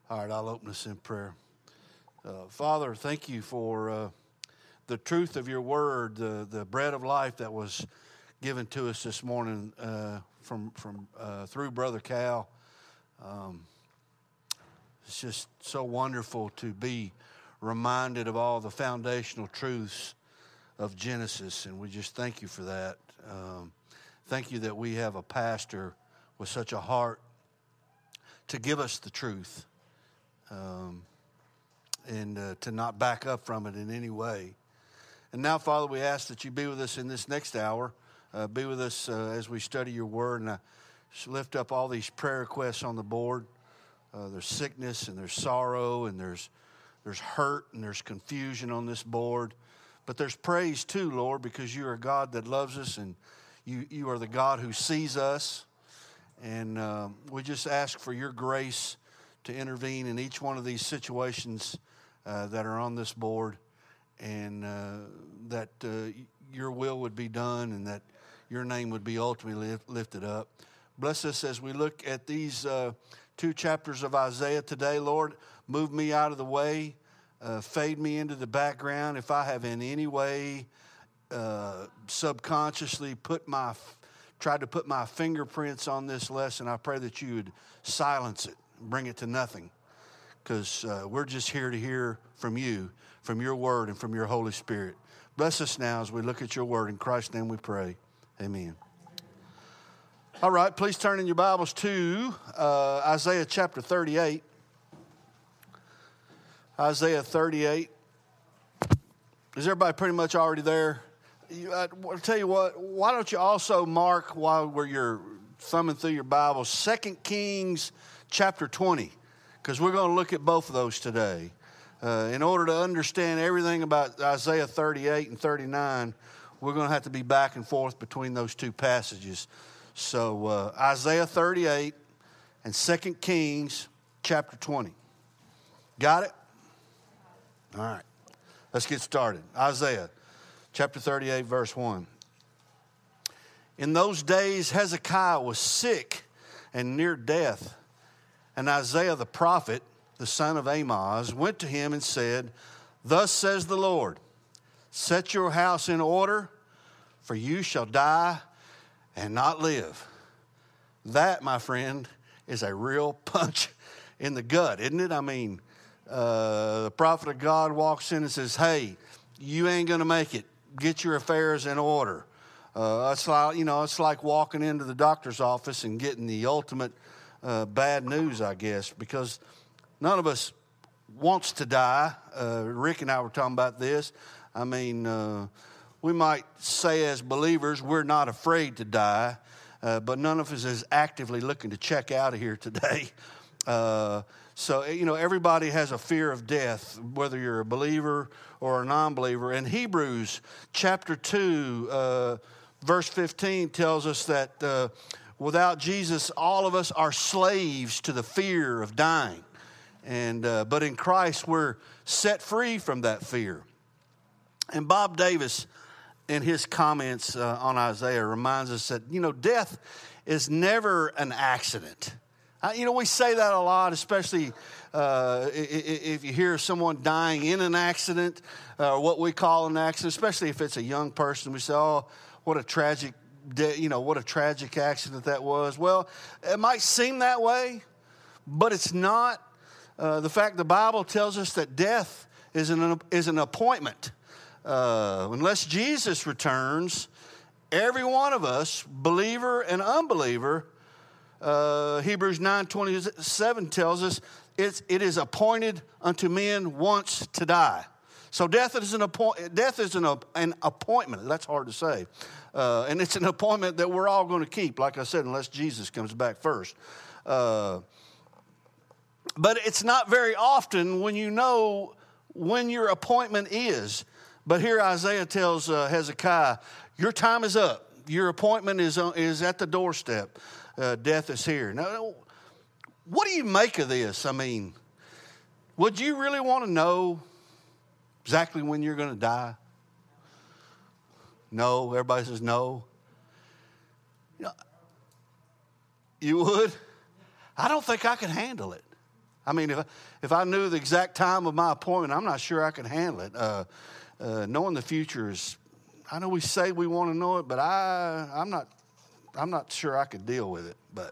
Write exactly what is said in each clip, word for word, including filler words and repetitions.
All right, I'll open us in prayer. Uh, Father, thank you for uh, the truth of your word, the, the bread of life that was given to us this morning uh, from from uh, through Brother Cal. Um, it's just so wonderful to be reminded of all the foundational truths of Genesis, and we just thank you for that. Um, thank you that we have a pastor with such a heart to give us the truth. Um, and uh, to not back up from it in any way. And now, Father, we ask that you be with us in this next hour. Uh, be with us uh, as we study your word. And I lift up all these prayer requests on the board. Uh, there's sickness and there's sorrow and there's there's hurt and there's confusion on this board. But there's praise too, Lord, because you are a God that loves us and you, you are the God who sees us. And uh, we just ask for your grace to intervene in each one of these situations uh, that are on this board, and uh, that uh, your will would be done and that your name would be ultimately lift, lifted up. Bless us as we look at these uh, two chapters of Isaiah today, Lord. Move me out of the way. Uh, fade me into the background. If I have in any way uh, subconsciously put my, tried to put my fingerprints on this lesson, I pray that you would silence it. Bring it to nothing, because uh, we're just here to hear from you, from your word, and from your Holy Spirit. Bless us now as we look at your word. In Christ's name we pray. Amen. All right, please turn in your Bibles to uh, Isaiah chapter thirty-eight. Isaiah thirty-eight. Is everybody pretty much already there? You, I, I'll tell you what, why don't you also mark while we're you're thumbing through your Bibles, Second Kings chapter twenty, because we're going to look at both of those today. Uh, in order to understand everything about Isaiah thirty-eight and thirty-nine, we're going to have to be back and forth between those two passages. So uh, Isaiah thirty-eight and Second Kings chapter twenty. Got it? All right. Let's get started. Isaiah chapter thirty-eight, verse one. In those days Hezekiah was sick and near death. And Isaiah the prophet, the son of Amoz, went to him and said, Thus says the Lord, set your house in order, for you shall die and not live. That, my friend, is a real punch in the gut, isn't it? I mean, uh, the prophet of God walks in and says, hey, you ain't going to make it. Get your affairs in order. Uh, it's like, you know, it's like walking into the doctor's office and getting the ultimate Uh, bad news, I guess, because none of us wants to die. Uh, Rick and I were talking about this. I mean, uh, we might say as believers we're not afraid to die, uh, but none of us is actively looking to check out of here today. Uh, so, you know, everybody has a fear of death, whether you're a believer or a non-believer. And Hebrews chapter two, uh, verse fifteen tells us that uh, without Jesus, all of us are slaves to the fear of dying. And uh, but in Christ, we're set free from that fear. And Bob Davis, in his comments uh, on Isaiah, reminds us that, you know, death is never an accident. Uh, you know, we say that a lot, especially uh, if you hear someone dying in an accident, or uh, what we call an accident, especially if it's a young person. We say, oh, what a tragic You know, what a tragic accident that was. Well, it might seem that way, but it's not. Uh, the fact the Bible tells us that death is an, is an appointment. Uh, unless Jesus returns, every one of us, believer and unbeliever, uh, Hebrews nine twenty-seven tells us it's, it is appointed unto men once to die. So death is an, appoint, death is an, an appointment. That's hard to say. Uh, and it's an appointment that we're all going to keep, like I said, unless Jesus comes back first. Uh, but it's not very often when you know when your appointment is. But here Isaiah tells uh, Hezekiah, your time is up. Your appointment is, uh, is at the doorstep. Uh, death is here. Now, what do you make of this? I mean, would you really want to know exactly when you're going to die? No. Everybody says no. You know, you would? I don't think I could handle it. I mean, if, if I knew the exact time of my appointment, I'm not sure I could handle it. Uh, uh, knowing the future is, I know we say we want to know it, but I, I'm not, I'm not sure I could deal with it. But,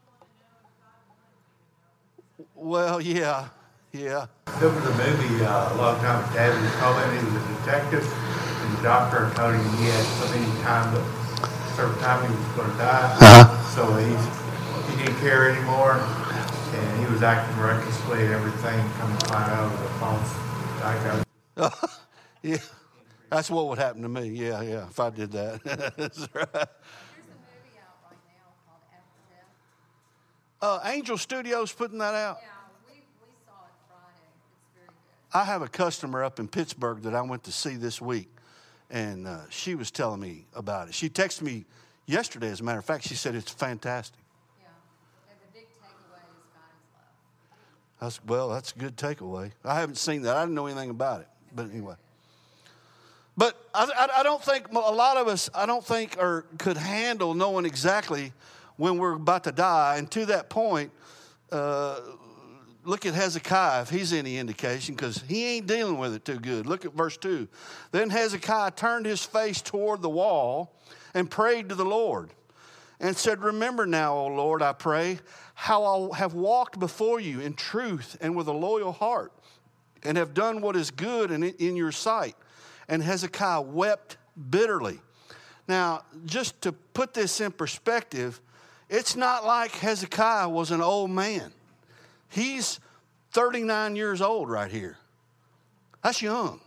well, yeah, yeah. There was a movie uh, a long time ago. Dad was calling. He was a detective, and the doctor told him he had so many time, but a certain time he was going to die. Uh-huh. So he's, he didn't care anymore, and he was acting recklessly and everything. Come to find out it was a false diagnosis. Yeah, that's what would happen to me. Yeah, yeah, if I did that. That's right. There's a movie out right now called After Death. Uh, Angel Studios putting that out. Yeah, we, we saw it Friday. It's very good. I have a customer up in Pittsburgh that I went to see this week, and uh, she was telling me about it. She texted me yesterday, as a matter of fact. She said it's fantastic. Yeah, and the big takeaway is God is love. That's, well, that's a good takeaway. I haven't seen that. I didn't know anything about it. But anyway. But I, I, I don't think a lot of us, I don't think, or could handle knowing exactly when we're about to die. And to that point, uh, look at Hezekiah, if he's any indication, because he ain't dealing with it too good. Look at verse two. Then Hezekiah turned his face toward the wall and prayed to the Lord and said, remember now, O Lord, I pray, how I have walked before you in truth and with a loyal heart and have done what is good in, in your sight. And Hezekiah wept bitterly. Now, just to put this in perspective, it's not like Hezekiah was an old man. He's thirty-nine years old right here. That's young.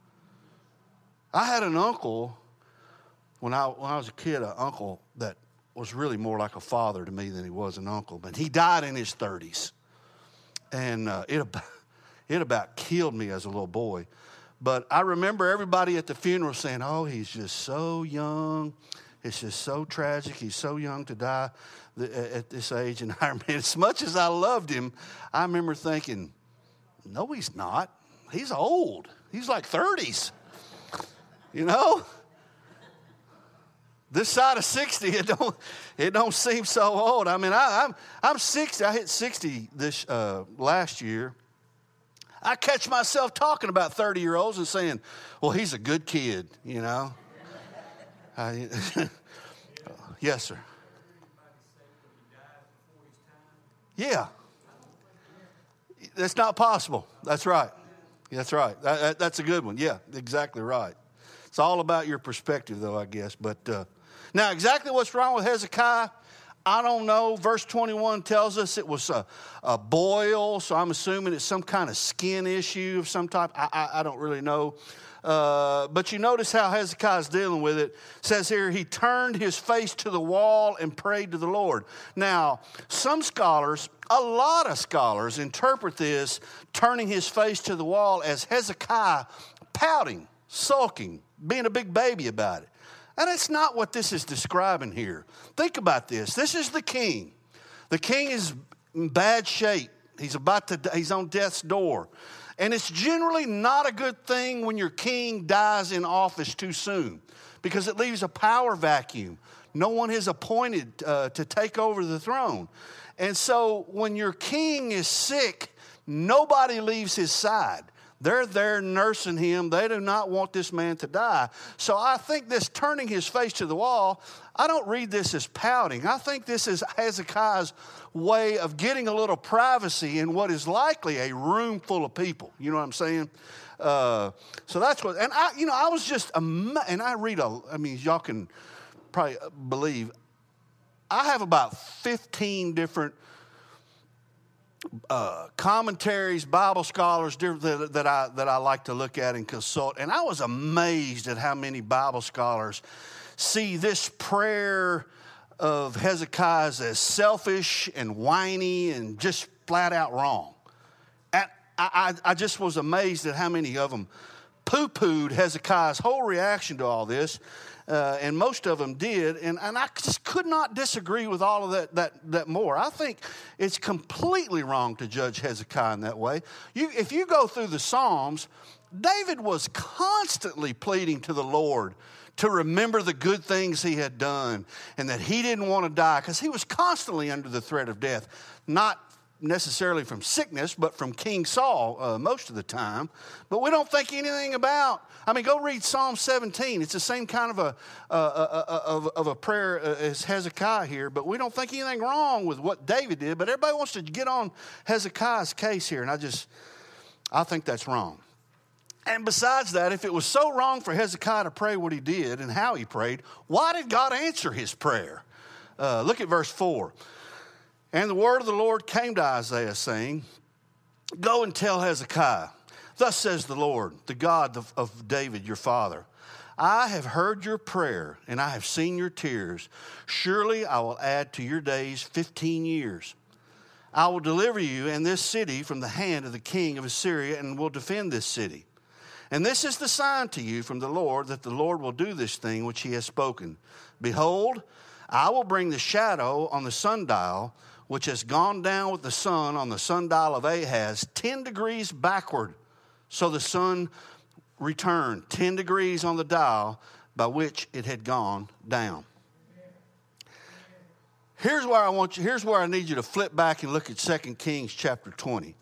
I had an uncle, when I, when I was a kid, an uncle that was really more like a father to me than he was an uncle. But he died in his thirties. And uh, it, about, it about killed me as a little boy. But I remember everybody at the funeral saying, oh, he's just so young. It's just so tragic. He's so young to die at this age. And I remember, as much as I loved him, I remember thinking, no, he's not. He's old. He's like thirties. You know? This side of sixty, it don't it don't seem so old. I mean, I, I'm I'm sixty. I hit sixty this uh, last year. I catch myself talking about thirty-year-olds and saying, well, he's a good kid, you know. I, yes, sir. Yeah. That's not possible. That's right. That's right. That, that, that's a good one. Yeah, exactly right. It's all about your perspective, though, I guess. But uh, now, exactly what's wrong with Hezekiah, I don't know. Verse twenty-one tells us it was a, a boil, so I'm assuming it's some kind of skin issue of some type. I, I, I don't really know. Uh, but you notice how Hezekiah's dealing with it. It says here, he turned his face to the wall and prayed to the Lord. Now, some scholars, a lot of scholars, interpret this turning his face to the wall as Hezekiah pouting, sulking, being a big baby about it. And that's not what this is describing here. Think about this. This is the king. The king is in bad shape. He's about to, he's on death's door. And it's generally not a good thing when your king dies in office too soon, because it leaves a power vacuum. No one is appointed uh, to take over the throne. And so when your king is sick, nobody leaves his side. They're there nursing him. They do not want this man to die. So I think this turning his face to the wall, I don't read this as pouting. I think this is Hezekiah's way of getting a little privacy in what is likely a room full of people. You know what I'm saying? Uh, so that's what, and I, you know, I was just, and I read, a, I mean, y'all can probably believe, I have about fifteen different Uh, commentaries, Bible scholars that, that I that I like to look at and consult. And I was amazed at how many Bible scholars see this prayer of Hezekiah's as selfish and whiny and just flat out wrong. And I, I, I just was amazed at how many of them poo-pooed Hezekiah's whole reaction to all this. Uh, and most of them did, and, and I just could not disagree with all of that, that that more. I think it's completely wrong to judge Hezekiah in that way. You, if you go through the Psalms, David was constantly pleading to the Lord to remember the good things he had done and that he didn't want to die, because he was constantly under the threat of death. Not necessarily from sickness, but from King Saul uh, most of the time. But we don't think anything about, I mean, go read Psalm seventeen. It's the same kind of a, uh, uh, of, of a prayer as Hezekiah here, but we don't think anything wrong with what David did. But everybody wants to get on Hezekiah's case here, and I just, I think that's wrong. And besides that, if it was so wrong for Hezekiah to pray what he did and how he prayed, why did God answer his prayer? Uh, look at verse four. And the word of the Lord came to Isaiah, saying, go and tell Hezekiah, thus says the Lord, the God of, of David, your father, I have heard your prayer, and I have seen your tears. Surely I will add to your days fifteen years. I will deliver you and this city from the hand of the king of Assyria, and will defend this city. And this is the sign to you from the Lord, that the Lord will do this thing which he has spoken. Behold, I will bring the shadow on the sundial, which has gone down with the sun on the sundial of Ahaz, ten degrees backward. So the sun returned ten degrees on the dial by which it had gone down. Here's where I want you, here's where I need you to flip back and look at Second Kings chapter twenty.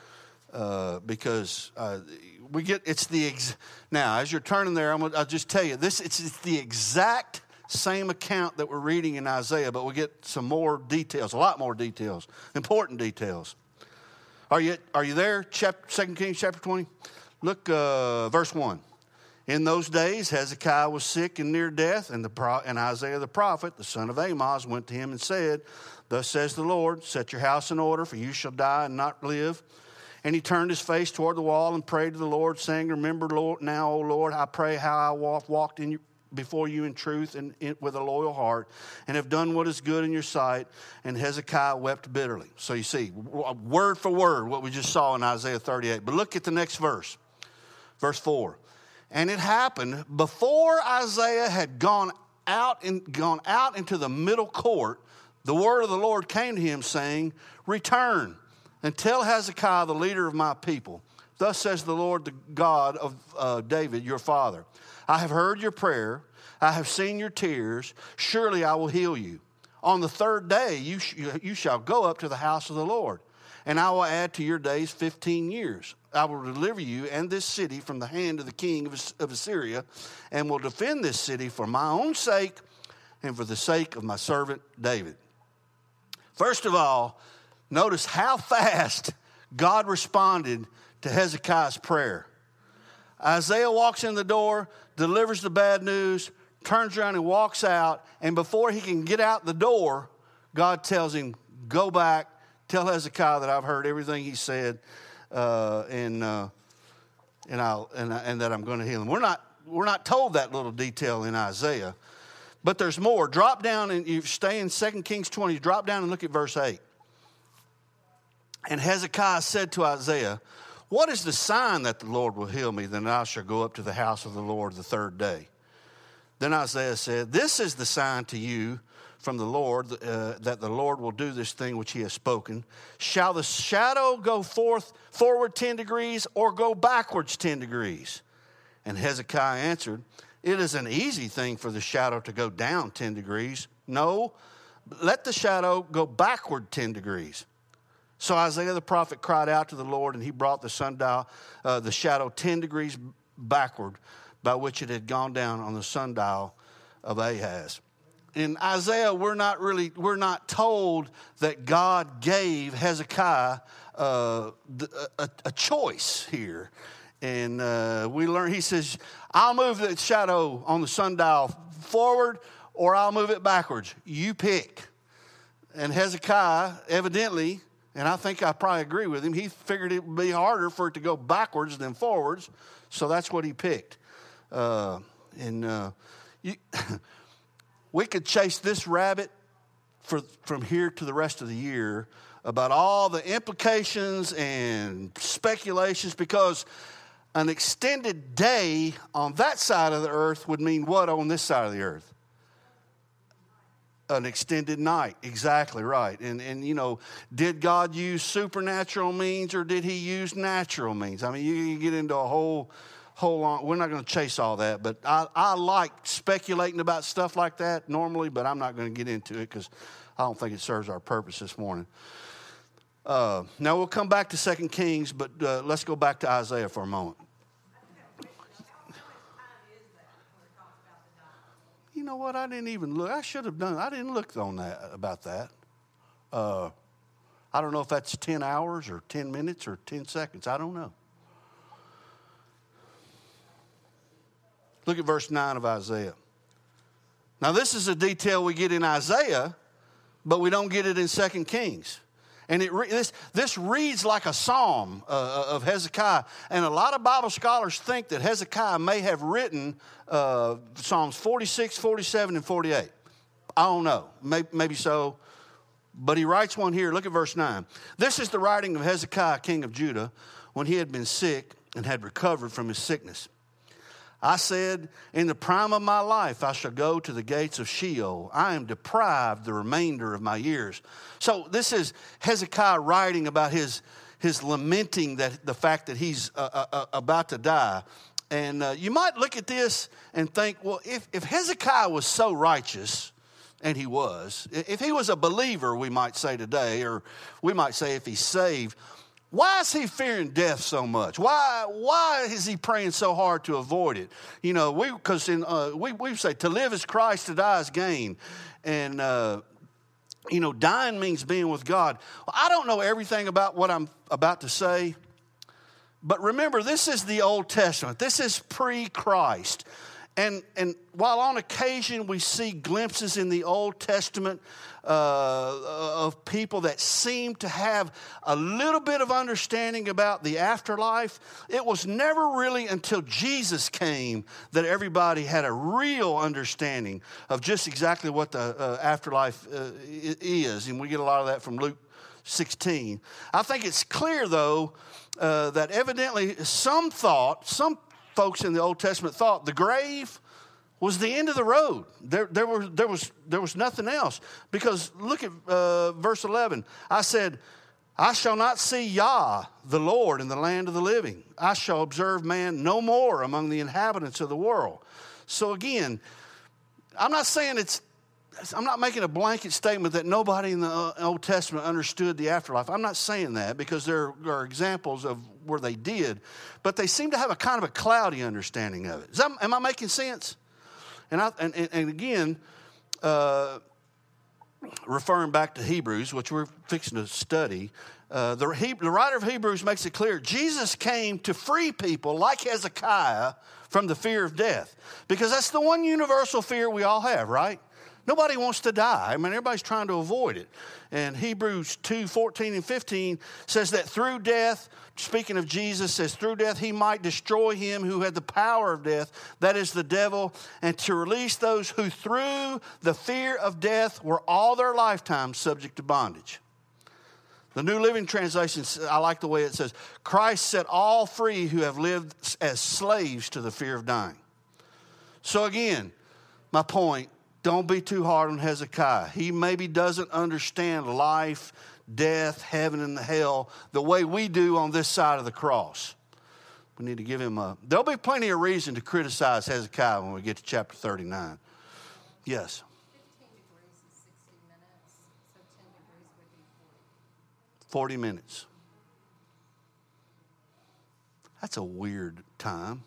Uh, because uh, we get, it's the, ex- now as you're turning there, I'm gonna, I'll just tell you, this it's, it's the exact same account that we're reading in Isaiah, but we get some more details, a lot more details, important details. Are you are you there? Chapter, Second Kings chapter twenty. Look, uh, verse one. In those days, Hezekiah was sick and near death, and the pro- and Isaiah the prophet, the son of Amoz, went to him and said, thus says the Lord, set your house in order, for you shall die and not live. And he turned his face toward the wall and prayed to the Lord, saying, remember Lord, now, O Lord, I pray how I walk, walked in your, before you in truth and in, with a loyal heart, and have done what is good in your sight. And Hezekiah wept bitterly. So you see, word for word, what we just saw in Isaiah thirty-eight. But look at the next verse, verse four. And it happened before Isaiah had gone out and gone out into the middle court, the word of the Lord came to him, saying, return and tell Hezekiah, the leader of my people, thus says the Lord, the God of uh, David, your father, I have heard your prayer. I have seen your tears. Surely I will heal you. On the third day, you, sh- you shall go up to the house of the Lord, and I will add to your days fifteen years. I will deliver you and this city from the hand of the king of, of Assyria, and will defend this city for my own sake and for the sake of my servant David. First of all, notice how fast God responded to Hezekiah's prayer. Isaiah walks in the door, delivers the bad news, turns around and walks out, and before he can get out the door, God tells him, go back, tell Hezekiah that I've heard everything he said, uh, and uh, and I'll and, and that I'm going to heal him. We're not we're not told that little detail in Isaiah, but there's more. Drop down and you stay in Second Kings twenty. Drop down and look at verse eight. And Hezekiah said to Isaiah, what is the sign that the Lord will heal me? Then I shall go up to the house of the Lord the third day. Then Isaiah said, this is the sign to you from the Lord, uh, that the Lord will do this thing which he has spoken. Shall the shadow go forth forward ten degrees or go backwards ten degrees? And Hezekiah answered, it is an easy thing for the shadow to go down ten degrees. No, let the shadow go backward ten degrees. So Isaiah the prophet cried out to the Lord, and he brought the sundial, uh, the shadow ten degrees backward, by which it had gone down on the sundial of Ahaz. In Isaiah, we're not really, we're not told that God gave Hezekiah uh, a, a choice here. And uh, we learn, he says, I'll move the shadow on the sundial forward, or I'll move it backwards. You pick. And Hezekiah, evidently, and I think I probably agree with him, he figured it would be harder for it to go backwards than forwards, so that's what he picked. Uh, and uh, you, we could chase this rabbit for, from here to the rest of the year about all the implications and speculations, because an extended day on that side of the earth would mean what on this side of the earth? An extended night, exactly right. And, and you know, did God use supernatural means or did he use natural means? I mean, you can get into a whole, whole long, we're not going to chase all that, but I, I like speculating about stuff like that normally, but I'm not going to get into it because I don't think it serves our purpose this morning. Uh, now we'll come back to Second Kings, but uh, let's go back to Isaiah for a moment. You know what? I didn't even look. I should have done. I didn't look on that about that. Uh, I don't know if that's ten hours or ten minutes or ten seconds. I don't know. Look at verse nine of Isaiah. Now this is a detail we get in Isaiah, but we don't get it in Second Kings. And it re- this, this reads like a psalm uh, of Hezekiah. And a lot of Bible scholars think that Hezekiah may have written uh, Psalms forty-six, forty-seven, and forty-eight. I don't know. Maybe, maybe so. But he writes one here. Look at verse nine. This is the writing of Hezekiah, king of Judah, when he had been sick and had recovered from his sickness. I said, in the prime of my life, I shall go to the gates of Sheol. I am deprived the remainder of my years. So this is Hezekiah writing about his, his lamenting that the fact that he's uh, uh, about to die. And uh, you might look at this and think, well, if, if Hezekiah was so righteous, and he was, if he was a believer, we might say today, or we might say if he's saved, why is he fearing death so much? Why why is he praying so hard to avoid it? You know, we because in uh, we we say to live is Christ, to die is gain, and uh, you know, dying means being with God. Well, I don't know everything about what I'm about to say, but remember, this is the Old Testament. This is pre-Christ. And, and while on occasion we see glimpses in the Old Testament uh, of people that seem to have a little bit of understanding about the afterlife, it was never really until Jesus came that everybody had a real understanding of just exactly what the uh, afterlife uh, is. And we get a lot of that from Luke sixteen. I think it's clear, though, uh, that evidently some thought, some folks in the Old Testament thought the grave was the end of the road. There, there, was, there, was, there was nothing else. Because look at uh, verse eleven. I said, I shall not see Yah, the Lord, in the land of the living. I shall observe man no more among the inhabitants of the world. So again, I'm not saying it's, I'm not making a blanket statement that nobody in the Old Testament understood the afterlife. I'm not saying that because there are examples of where they did, but they seem to have a kind of a cloudy understanding of it. Is that, am I making sense? And, I, and, and again, uh, referring back to Hebrews, which we're fixing to study, uh, the, he, the writer of Hebrews makes it clear Jesus came to free people like Hezekiah from the fear of death, because that's the one universal fear we all have, right? Nobody wants to die. I mean, everybody's trying to avoid it. And Hebrews two, fourteen and fifteen says that through death, speaking of Jesus, says through death he might destroy him who had the power of death, that is the devil, and to release those who through the fear of death were all their lifetime subject to bondage. The New Living Translation, I like the way it says, Christ set all free who have lived as slaves to the fear of dying. So again, my point, don't be too hard on Hezekiah. He maybe doesn't understand life, death, heaven, and hell the way we do on this side of the cross. We need to give him a... There'll be plenty of reason to criticize Hezekiah when we get to chapter thirty-nine. Yes? fifteen degrees is sixty minutes, so ten degrees would be forty. forty minutes. That's a weird time.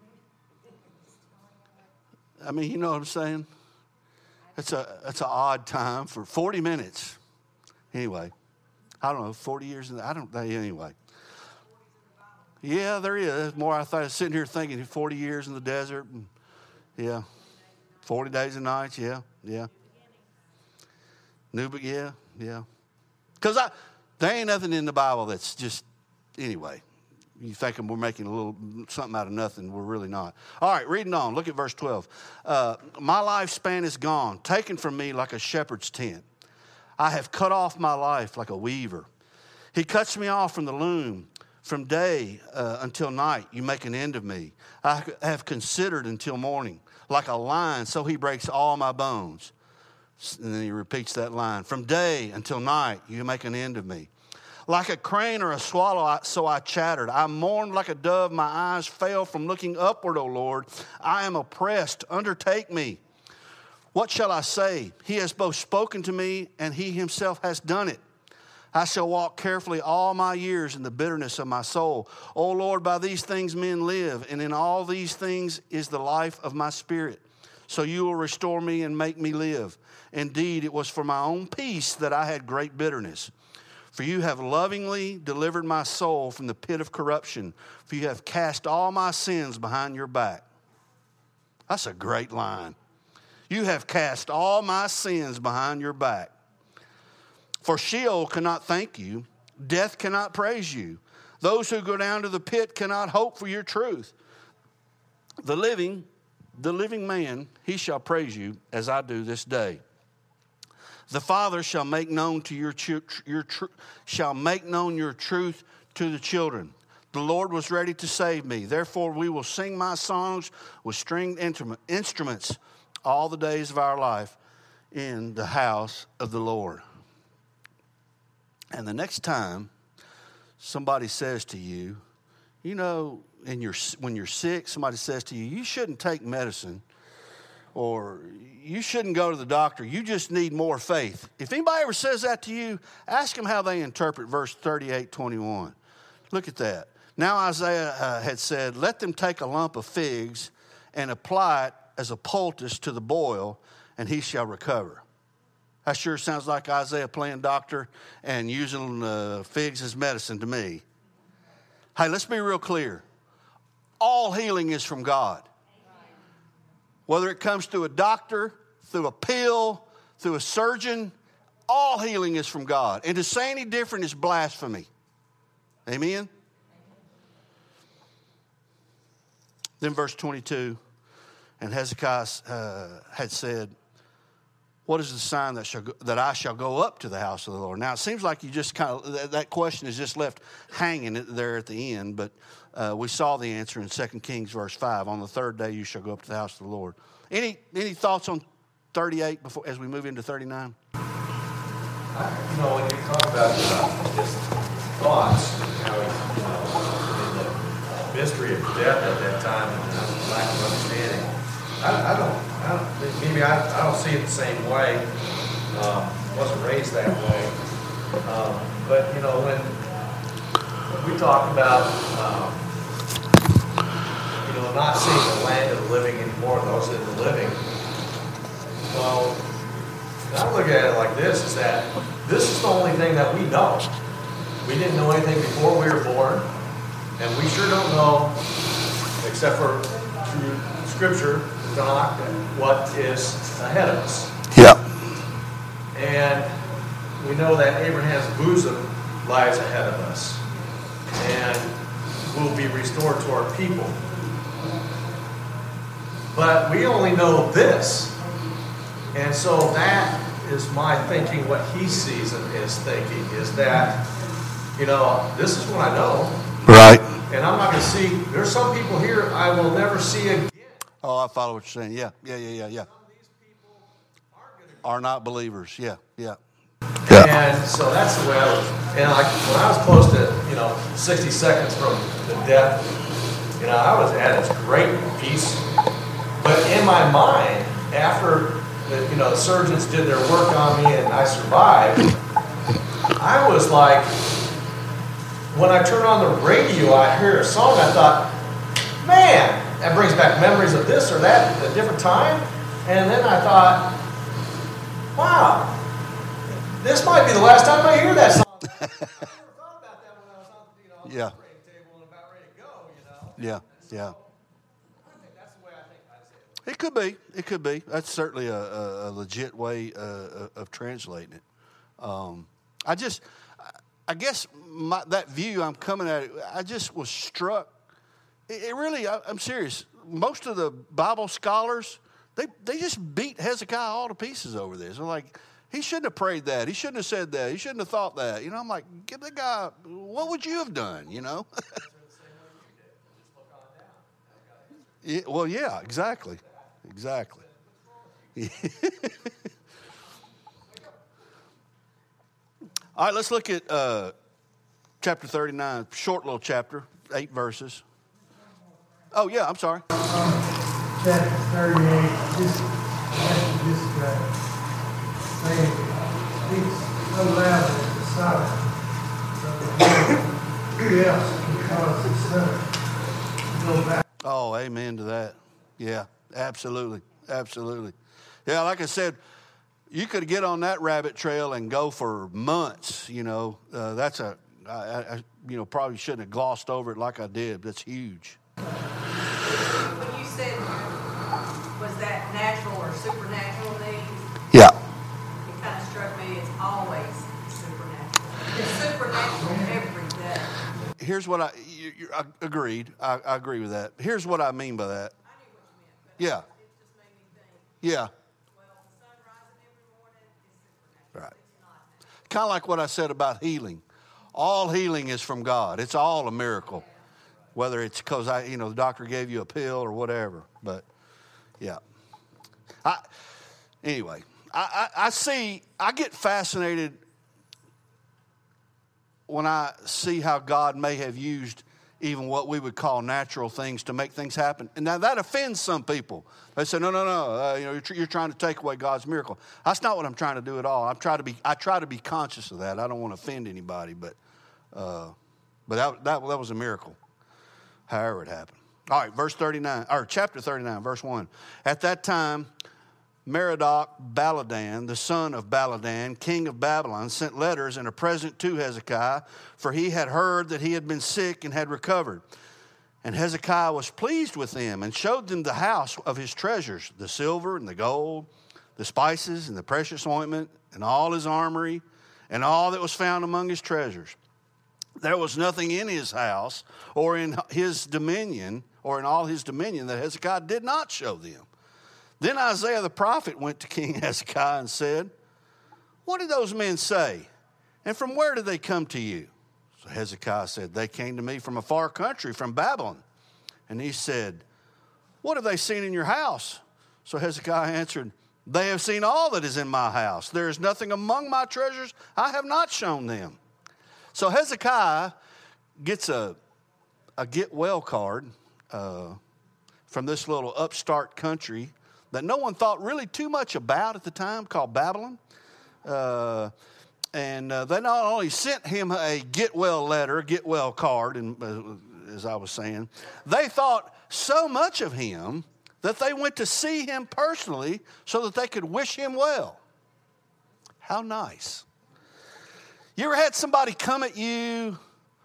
I mean, you know what I'm saying? That's a that's an odd time for forty minutes. Anyway, I don't know, forty years in the, I don't know, anyway. Yeah, there is. More I thought I was sitting here thinking forty years in the desert. And, yeah. forty days and nights, yeah, yeah. New, but yeah, yeah. Because I there ain't nothing in the Bible that's just, anyway. You think we're making a little something out of nothing. We're really not. All right, reading on. Look at verse twelve. Uh, my lifespan is gone, taken from me like a shepherd's tent. I have cut off my life like a weaver. He cuts me off from the loom. From day uh, until night, you make an end of me. I have considered until morning. Like a lion, so he breaks all my bones. And then he repeats that line. From day until night, you make an end of me. Like a crane or a swallow, so I chattered. I mourned like a dove. My eyes fail from looking upward, O Lord. I am oppressed. Undertake me. What shall I say? He has both spoken to me, and he himself has done it. I shall walk carefully all my years in the bitterness of my soul. O Lord, by these things men live, and in all these things is the life of my spirit. So you will restore me and make me live. Indeed, it was for my own peace that I had great bitterness. For you have lovingly delivered my soul from the pit of corruption. For you have cast all my sins behind your back. That's a great line. You have cast all my sins behind your back. For Sheol cannot thank you. Death cannot praise you. Those who go down to the pit cannot hope for your truth. The living, the living man, he shall praise you as I do this day. The Father shall make known to your, your tr- shall make known your truth to the children. The Lord was ready to save me. Therefore, we will sing my songs with stringed instruments all the days of our life in the house of the Lord. And the next time somebody says to you, you know, and you're, when you're sick, somebody says to you, you shouldn't take medicine, or you shouldn't go to the doctor, you just need more faith. If anybody ever says that to you, ask them how they interpret verse thirty-eight twenty-one. Look at that. Now Isaiah uh, had said, let them take a lump of figs and apply it as a poultice to the boil, and he shall recover. That sure sounds like Isaiah playing doctor and using uh, figs as medicine to me. Hey, let's be real clear. All healing is from God. Whether it comes through a doctor, through a pill, through a surgeon, all healing is from God. And to say any different is blasphemy. Amen? Then verse twenty-two, and Hezekiah uh, had said, what is the sign that shall go, that I shall go up to the house of the Lord? Now, it seems like you just kind of, that, that question is just left hanging there at the end, but uh, we saw the answer in Second Kings verse five. On the third day you shall go up to the house of the Lord. Any any thoughts on thirty-eight before as we move into thirty-nine? I, you know, when you talk about uh, just thoughts, how you know, in the mystery of death at that time and the lack of understanding, I, I don't. I don't, maybe I, I don't see it the same way. Um, wasn't raised that way. Um, but, you know, when, when we talk about, um, you know, not seeing the land of the living anymore, those in the living, well, I look at it like this, is that this is the only thing that we know. We didn't know anything before we were born, and we sure don't know, except for through Scripture, not what is ahead of us. Yeah. And we know that Abraham's bosom lies ahead of us. And we'll be restored to our people. But we only know this. And so that is my thinking, what he sees and is thinking, is that, you know, this is what I know. Right. And I'm not going to see, there's some people here I will never see again. Oh, I follow what you're saying. Yeah, yeah, yeah, yeah, yeah. Some of these people are going to Are not believers. Yeah, yeah. And so that's the way I was. And like when I was close to, you know, sixty seconds from the death, you know, I was at its great peace. But in my mind, after the, you know, the surgeons did their work on me and I survived, I was like, when I turned on the radio, I heard a song, I thought, man, that brings back memories of this or that at a different time. And then I thought, wow, this might be the last time I hear that song. I never thought about that when I was on, you know, yeah. the operating table and about ready to go, you know. Yeah, so, yeah. I think that's the way I think I say it. It could be. It could be. That's certainly a, a, a legit way uh, of translating it. Um, I just, I guess my, that view I'm coming at it, I just was struck. It, it really, I, I'm serious. Most of the Bible scholars, they they just beat Hezekiah all to pieces over this. They're like, he shouldn't have prayed that. He shouldn't have said that. He shouldn't have thought that. You know, I'm like, give the guy, what would you have done, you know? Yeah, well, yeah, exactly. Exactly. All right, let's look at uh, chapter thirty-nine, short little chapter, eight verses. Oh, yeah, I'm sorry. Um, chapter thirty-eight, just, just uh, saying, speaks so loud that it's silent. Yes, because it's uh, go back. Oh, amen to that. Yeah, absolutely. Absolutely. Yeah, like I said, you could get on that rabbit trail and go for months, you know. Uh, that's a, I, I, you know, probably shouldn't have glossed over it like I did. That's huge. When you said, was that natural or supernatural needs? Yeah. It kind of struck me as always supernatural. It's supernatural every day. Here's what I, you, you, I agreed. I, I agree with that. Here's what I mean by that. I knew what you meant, but Yeah. it just made me think, Yeah. well, the sun rising every morning is supernatural. Right. It's not. Kind of like what I said about healing. All healing is from God. It's all a miracle. Whether it's because I, you know, the doctor gave you a pill or whatever. But, yeah. I, anyway, I, I, I see, I get fascinated when I see how God may have used even what we would call natural things to make things happen. And now that offends some people. They say, no, no, no, uh, you know, you're, tr- you're trying to take away God's miracle. That's not what I'm trying to do at all. I'm trying to be, I try to be conscious of that. I don't want to offend anybody, but, uh, but that, that, that was a miracle, however it happened. All right, verse thirty-nine, or chapter thirty-nine, verse one. At that time, Merodach Baladan, the son of Baladan, king of Babylon, sent letters and a present to Hezekiah, for he had heard that he had been sick and had recovered. And Hezekiah was pleased with them and showed them the house of his treasures, the silver and the gold, the spices and the precious ointment, and all his armory, and all that was found among his treasures. There was nothing in his house or in his dominion, or in all his dominion, that Hezekiah did not show them. Then Isaiah the prophet went to King Hezekiah and said, what did those men say? And from where did they come to you? So Hezekiah said, they came to me from a far country, from Babylon. And he said, what have they seen in your house? So Hezekiah answered, they have seen all that is in my house. There is nothing among my treasures I have not shown them. So Hezekiah gets a, a get well card uh, from this little upstart country that no one thought really too much about at the time, called Babylon. Uh, and uh, they not only sent him a get well letter, get well card, and uh, as I was saying, they thought so much of him that they went to see him personally so that they could wish him well. How nice. You ever had somebody come at you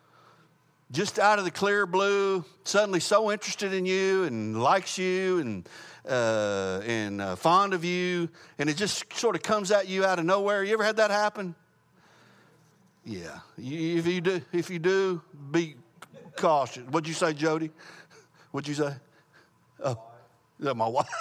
just out of the clear blue, suddenly so interested in you and likes you and uh, and uh, fond of you, and it just sort of comes at you out of nowhere? You ever had that happen? Yeah. You, if you do, if you do, be cautious. What'd you say, Jody? What'd you say? Oh, is that my wife?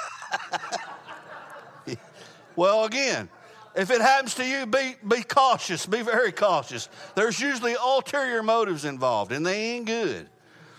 Well, again, if it happens to you, be be cautious. Be very cautious. There's usually ulterior motives involved, and they ain't good.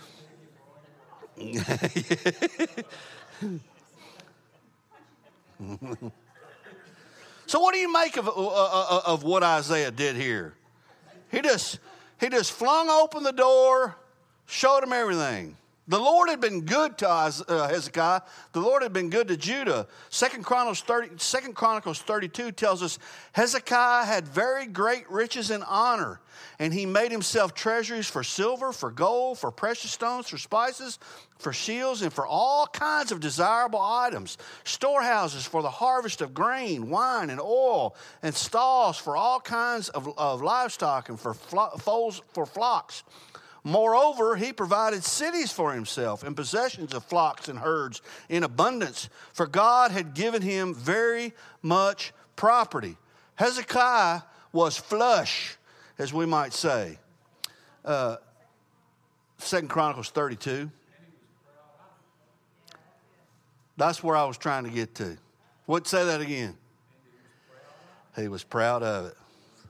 So what do you make of, uh, of what Isaiah did here? He just, he just flung open the door, showed him everything. The Lord had been good to Hezekiah. The Lord had been good to Judah. Second Chronicles thirty, Second Chronicles thirty-two tells us Hezekiah had very great riches and honor, and he made himself treasuries for silver, for gold, for precious stones, for spices, for shields, and for all kinds of desirable items, storehouses for the harvest of grain, wine, and oil, and stalls for all kinds of, of livestock and for flo- foals for flocks. Moreover, he provided cities for himself and possessions of flocks and herds in abundance, for God had given him very much property. Hezekiah was flush, as we might say. Uh, Second Chronicles thirty-two. That's where I was trying to get to. What? Say that again. He was proud of it.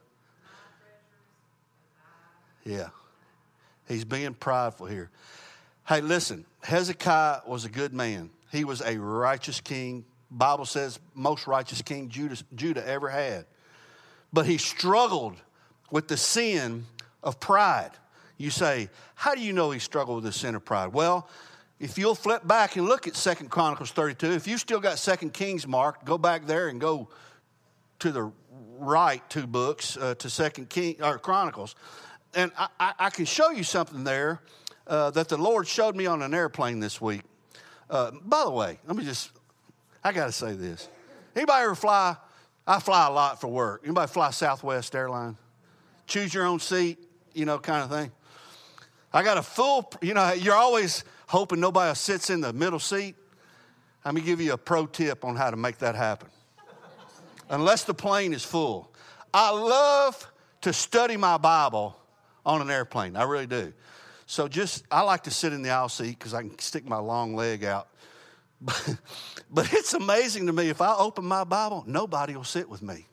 Yeah. He's being prideful here. Hey, listen, Hezekiah was a good man. He was a righteous king. Bible says most righteous king Judah, Judah ever had. But he struggled with the sin of pride. You say, how do you know he struggled with the sin of pride? Well, if you'll flip back and look at Second Chronicles thirty-two, if you still got Second Kings marked, go back there and go to the right two books uh, to Second King or Chronicles. and I, I, I can show you something there uh, that the Lord showed me on an airplane this week. Uh, by the way, let me just, I got to say this. Anybody ever fly? I fly a lot for work. Anybody fly Southwest Airlines? Choose your own seat, you know, kind of thing. I got a full, you know, you're always hoping nobody sits in the middle seat. Let me give you a pro tip on how to make that happen. Unless the plane is full. I love to study my Bible on an airplane. I really do. So just, I like to sit in the aisle seat because I can stick my long leg out. But, but it's amazing to me, if I open my Bible, nobody will sit with me.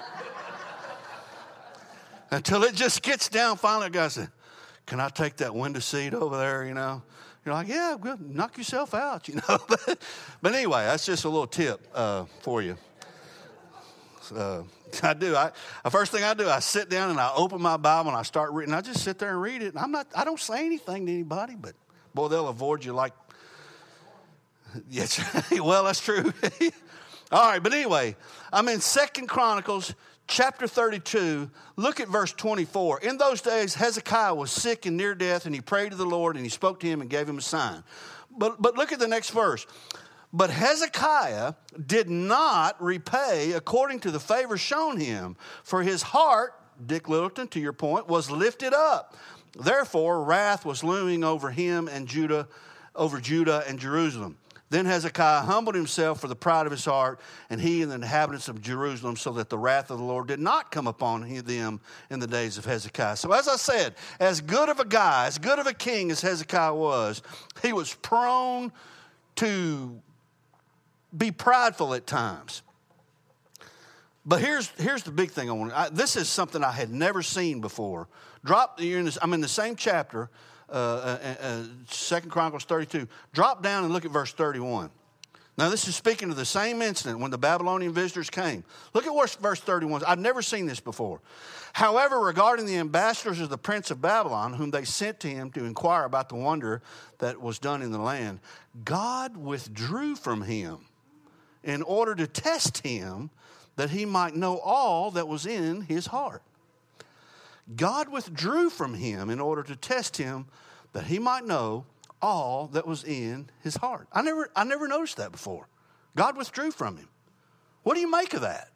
Until it just gets down, finally, a guy said, can I take that window seat over there, you know? You're like, yeah, good. Knock yourself out, you know. but, but anyway, that's just a little tip uh, for you. Uh, I do. I, the first thing I do, I sit down and I open my Bible and I start reading. I just sit there and read it. And I'm not, I don't say anything to anybody, but boy, they'll avoid you like, yes, well, that's true. All right, but anyway, I'm in Second Chronicles chapter thirty-two. Look at verse twenty-four. In those days, Hezekiah was sick and near death, and he prayed to the Lord, and he spoke to him and gave him a sign. But, but look at the next verse. But Hezekiah did not repay according to the favor shown him, for his heart, Dick Littleton, to your point, was lifted up. Therefore, wrath was looming over him and Judah, over Judah and Jerusalem. Then Hezekiah humbled himself for the pride of his heart, and he and the inhabitants of Jerusalem, so that the wrath of the Lord did not come upon them in the days of Hezekiah. So as I said, as good of a guy, as good of a king as Hezekiah was, he was prone to be prideful at times. But here's here's the big thing I want. I, this is something I had never seen before. Drop. You're in this, I'm in the same chapter. Uh, uh, uh, Second Chronicles thirty-two. Drop down and look at verse thirty-one. Now, this is speaking of the same incident when the Babylonian visitors came. Look at what verse thirty-one. I've never seen this before. However, regarding the ambassadors of the prince of Babylon, whom they sent to him to inquire about the wonder that was done in the land, God withdrew from him in order to test him, that he might know all that was in his heart. God withdrew from him in order to test him, that he might know all that was in his heart. I never, I never noticed that before. God withdrew from him. What do you make of that?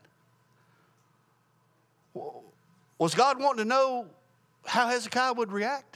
Was God wanting to know how Hezekiah would react?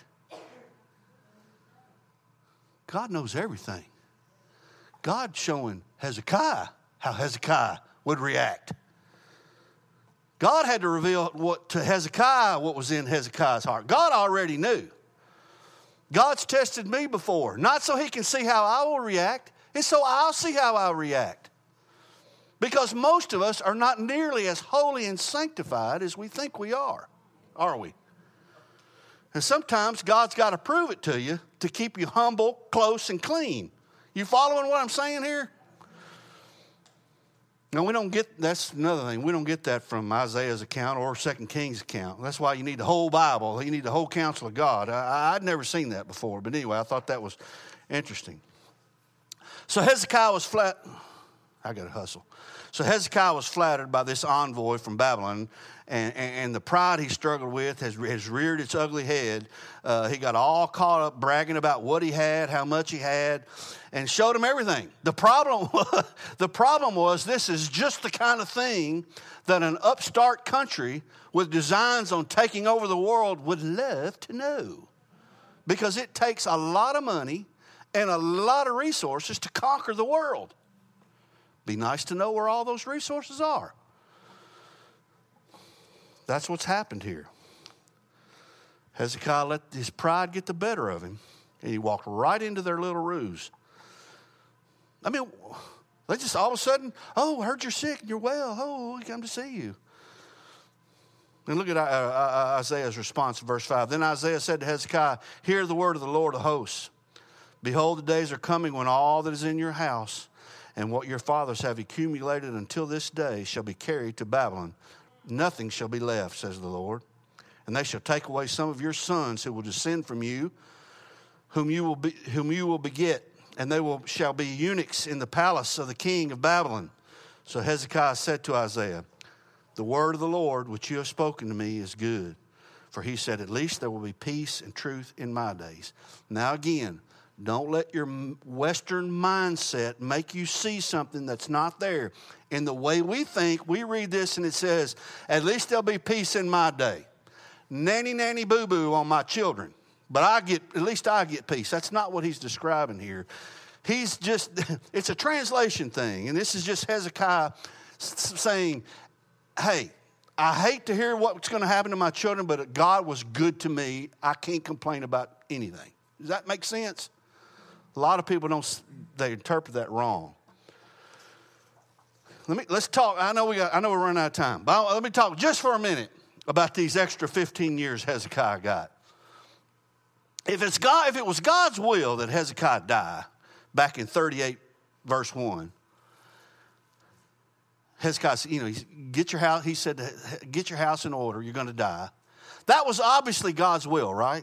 God knows everything. God's showing Hezekiah how Hezekiah would react. God had to reveal what, to Hezekiah what was in Hezekiah's heart. God already knew. God's tested me before, not so he can see how I will react, it's so I'll see how I'll react. Because most of us are not nearly as holy and sanctified as we think we are, are we? And sometimes God's got to prove it to you to keep you humble, close, and clean. You following what I'm saying here? No, we don't get, that's another thing. We don't get that from Isaiah's account or Second Kings account. That's why you need the whole Bible. You need the whole counsel of God. I, I'd never seen that before. But anyway, I thought that was interesting. So Hezekiah was flat. I got to hustle. So Hezekiah was flattered by this envoy from Babylon, and, and, and the pride he struggled with has, has reared its ugly head. Uh, he got all caught up bragging about what he had, how much he had, and showed him everything. The problem, the problem was this is just the kind of thing that an upstart country with designs on taking over the world would love to know, because it takes a lot of money and a lot of resources to conquer the world. Be nice to know where all those resources are. That's what's happened here. Hezekiah let his pride get the better of him, and he walked right into their little ruse. I mean, they just all of a sudden, oh, I heard you're sick and you're well. Oh, we come to see you. And look at Isaiah's response in verse five. Then Isaiah said to Hezekiah, hear the word of the Lord of hosts. Behold, the days are coming when all that is in your house and what your fathers have accumulated until this day shall be carried to Babylon. Nothing shall be left, says the Lord. And they shall take away some of your sons who will descend from you, whom you will be, whom you will beget, and they will shall be eunuchs in the palace of the king of Babylon. So Hezekiah said to Isaiah, the word of the Lord which you have spoken to me is good. For he said, at least there will be peace and truth in my days. Now again, don't let your Western mindset make you see something that's not there. In the way we think, we read this and it says, at least there'll be peace in my day. Nanny, nanny, boo-boo on my children. But I get, at least I get peace. That's not what he's describing here. He's just, it's a translation thing. And this is just Hezekiah saying, hey, I hate to hear what's going to happen to my children, but God was good to me. I can't complain about anything. Does that make sense? A lot of people don't, they interpret that wrong. Let me, let's talk, I know we got, I know we're running out of time, but let me talk just for a minute about these extra fifteen years Hezekiah got. If it's God, if it was God's will that Hezekiah die back in thirty-eight verse one, Hezekiah, you know, get your house, he said, get your house in order, you're going to die. That was obviously God's will, right?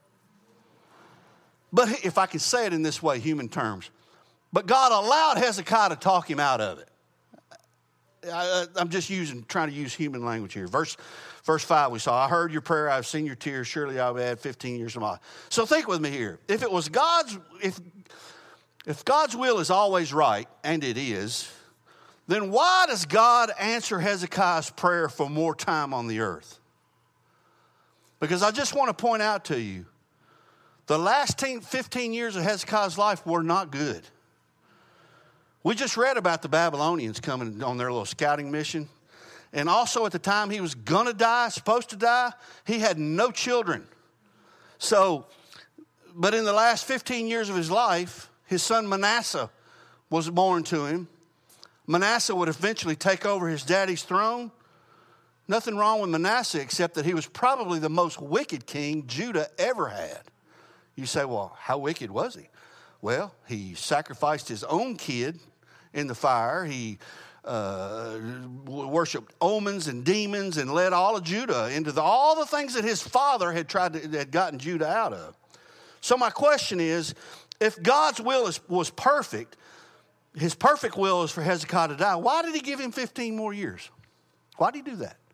But if I can say it in this way, human terms, but God allowed Hezekiah to talk him out of it. I, I'm just using, trying to use human language here. Verse, verse five, we saw, I heard your prayer, I've seen your tears, surely I will add fifteen years of my life. So think with me here. If it was God's, if, if God's will is always right, and it is, then why does God answer Hezekiah's prayer for more time on the earth? Because I just want to point out to you, the last fifteen years of Hezekiah's life were not good. We just read about the Babylonians coming on their little scouting mission. And also at the time he was going to die, supposed to die, he had no children. So, but in the last fifteen years of his life, his son Manasseh was born to him. Manasseh would eventually take over his daddy's throne. Nothing wrong with Manasseh except that he was probably the most wicked king Judah ever had. You say, well, how wicked was he? Well, he sacrificed his own kid in the fire. He uh, worshipped omens and demons and led all of Judah into the, all the things that his father had tried to, had gotten Judah out of. So my question is, if God's will is, was perfect, his perfect will is for Hezekiah to die, why did he give him fifteen more years? Why did he do that?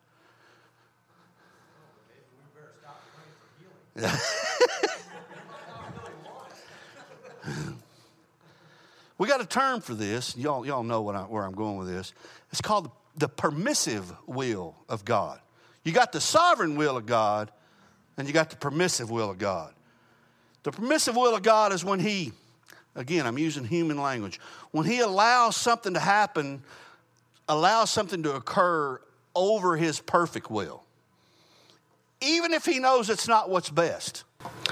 We got a term for this. Y'all, y'all know what I, where I'm going with this. It's called the, the permissive will of God. You got the sovereign will of God, and you got the permissive will of God. The permissive will of God is when he, again, I'm using human language, when he allows something to happen, allows something to occur over his perfect will. Even if he knows it's not what's best. It's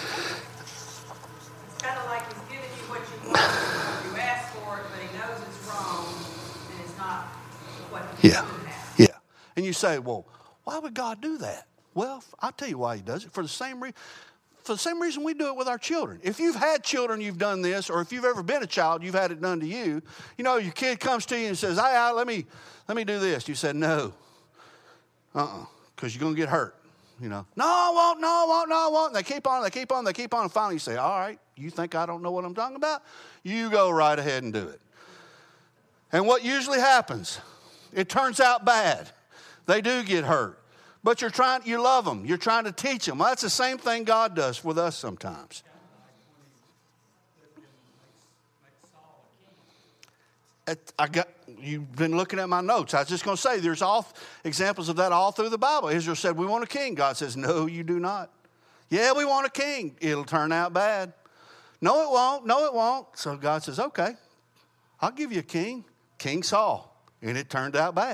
kind of like he's giving you what you want. You ask for it, but he knows it's wrong, and it's not what you Yeah, should have. yeah. And you say, well, why would God do that? Well, I'll tell you why he does it. For the same reason. For the same reason we do it with our children. If you've had children, you've done this, or if you've ever been a child, you've had it done to you. You know, your kid comes to you and says, hey, let me let me do this. You said, no. Uh-uh, because you're going to get hurt. You know, no, I won't, no, I won't, no, I won't. And they keep on, they keep on, they keep on, and finally you say, all right, you think I don't know what I'm talking about? You go right ahead and do it. And what usually happens, it turns out bad. They do get hurt. But you're trying, you love them. You're trying to teach them. Well, that's the same thing God does with us sometimes. I got, you've been looking at my notes. I was just going to say, there's all examples of that all through the Bible. Israel said, we want a king. God says, no, you do not. Yeah, we want a king. It'll turn out bad. No, it won't. No, it won't. So God says, okay, I'll give you a king, King Saul. And it turned out bad.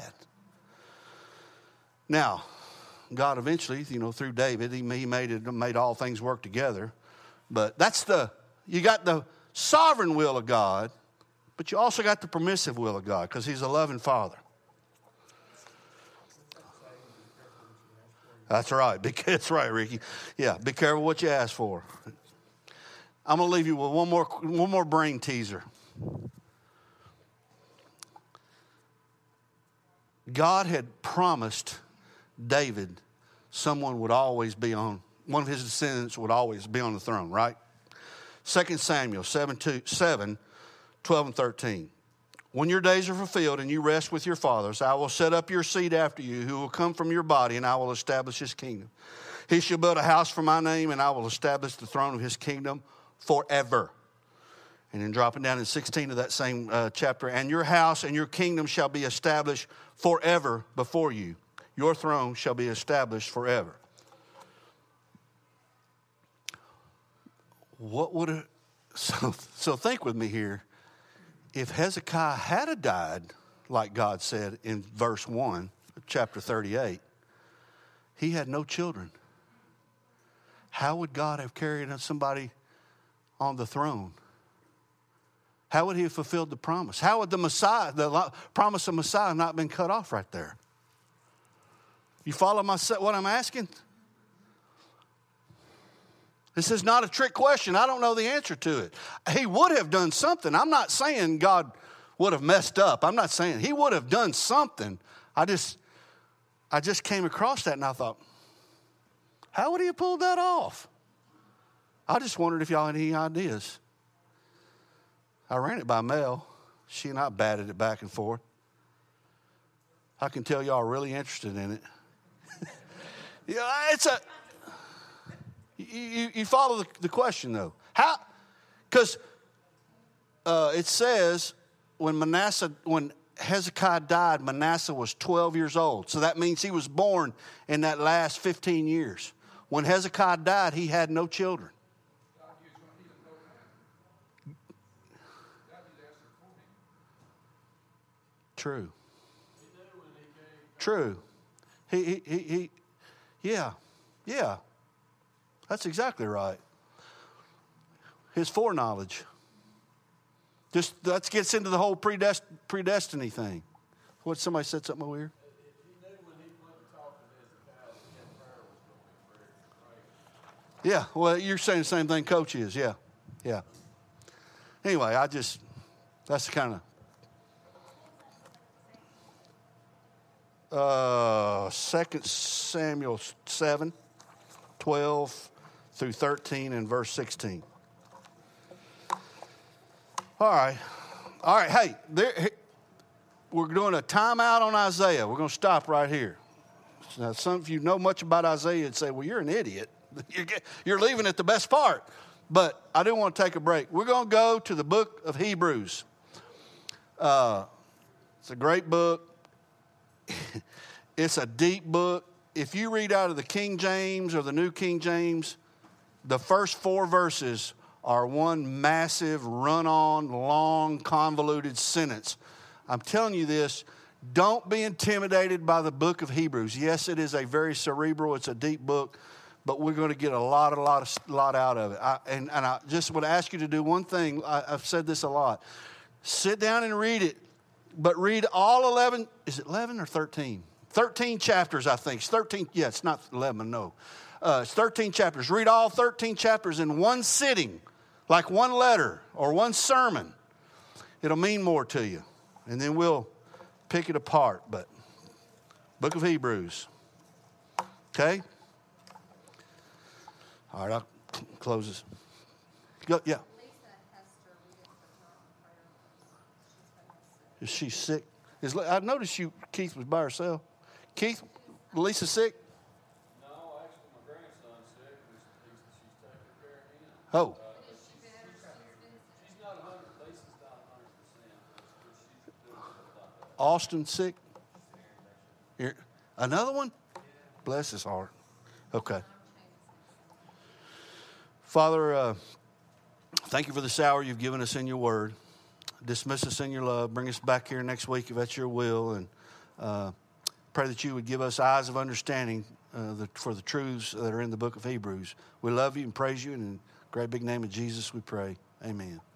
Now, God eventually, you know, through David, he made it, made all things work together. But that's the, you got the sovereign will of God, but you also got the permissive will of God because he's a loving father. That's right. That's right, Ricky. Yeah, be careful what you ask for. I'm going to leave you with one more, one more brain teaser. God had promised David someone would always be on, one of his descendants would always be on the throne, right? Second Samuel seven, two, seven, twelve and thirteen. When your days are fulfilled and you rest with your fathers, I will set up your seed after you who will come from your body, and I will establish his kingdom. He shall build a house for my name, and I will establish the throne of his kingdom forever. And then dropping down in sixteen of that same uh, chapter, and your house and your kingdom shall be established forever before you. Your throne shall be established forever. What would it, so, so think with me here. If Hezekiah had died, like God said in verse one of chapter thirty-eight, he had no children. How would God have carried somebody on the throne? How would he have fulfilled the promise? How would the Messiah, the promise of Messiah, not been cut off right there? You follow my what I'm asking? This is not a trick question. I don't know the answer to it. He would have done something. I'm not saying God would have messed up. I'm not saying he would have done something. I just, I just came across that and I thought, how would he have pulled that off? I just wondered if y'all had any ideas. I ran it by Mel. She and I batted it back and forth. I can tell y'all are really interested in it. Yeah, it's a. You, you follow the, the question though. How? Because uh, it says when Manasseh, when Hezekiah died, Manasseh was twelve years old. So that means he was born in that last fifteen years. When Hezekiah died, he had no children. True. True. He, he, he, he, yeah, yeah. That's exactly right. His foreknowledge. Just, that gets into the whole predest, predestiny thing. What, somebody said something over here? Yeah, well, you're saying the same thing Coach is, yeah, yeah. Anyway, I just, that's the kind of, Uh, Second Samuel seven, twelve through thirteen and verse sixteen. All right. All right. Hey, there, we're doing a timeout on Isaiah. We're going to stop right here. Now, some of you know much about Isaiah and say, well, you're an idiot. You're, you're leaving at the best part. But I do want to take a break. We're going to go to the book of Hebrews. Uh, it's a great book. It's a deep book. If you read out of the King James or the New King James, the first four verses are one massive, run-on, long, convoluted sentence. I'm telling you this, don't be intimidated by the book of Hebrews. Yes, it is a very cerebral, it's a deep book, but we're going to get a lot, a lot, of, lot out of it. I, and, and I just would ask you to do one thing. I, I've said this a lot. Sit down and read it. But read all eleven, is it eleven or thirteen? thirteen chapters, I think. It's thirteen, yeah, it's not eleven, no. Uh, it's thirteen chapters. Read all thirteen chapters in one sitting, like one letter or one sermon. It'll mean more to you. And then we'll pick it apart. But book of Hebrews. Okay? All right, I'll close this. Go, yeah. Is she sick? Is, I noticed you, Keith, was by herself. Keith, Lisa sick? No, actually, my grandson's sick. He's, she's taking care of him. Oh. Uh, she's, she's not one hundred, Lisa's not one hundred percent. She's doing a lot better. Austin sick? Here. Another one? Bless his heart. Okay. Father, uh, thank you for this hour you've given us in your word. Dismiss us in your love. Bring us back here next week if that's your will. And uh, pray that you would give us eyes of understanding uh, the, for the truths that are in the book of Hebrews. We love you and praise you. And in the great big name of Jesus we pray. Amen.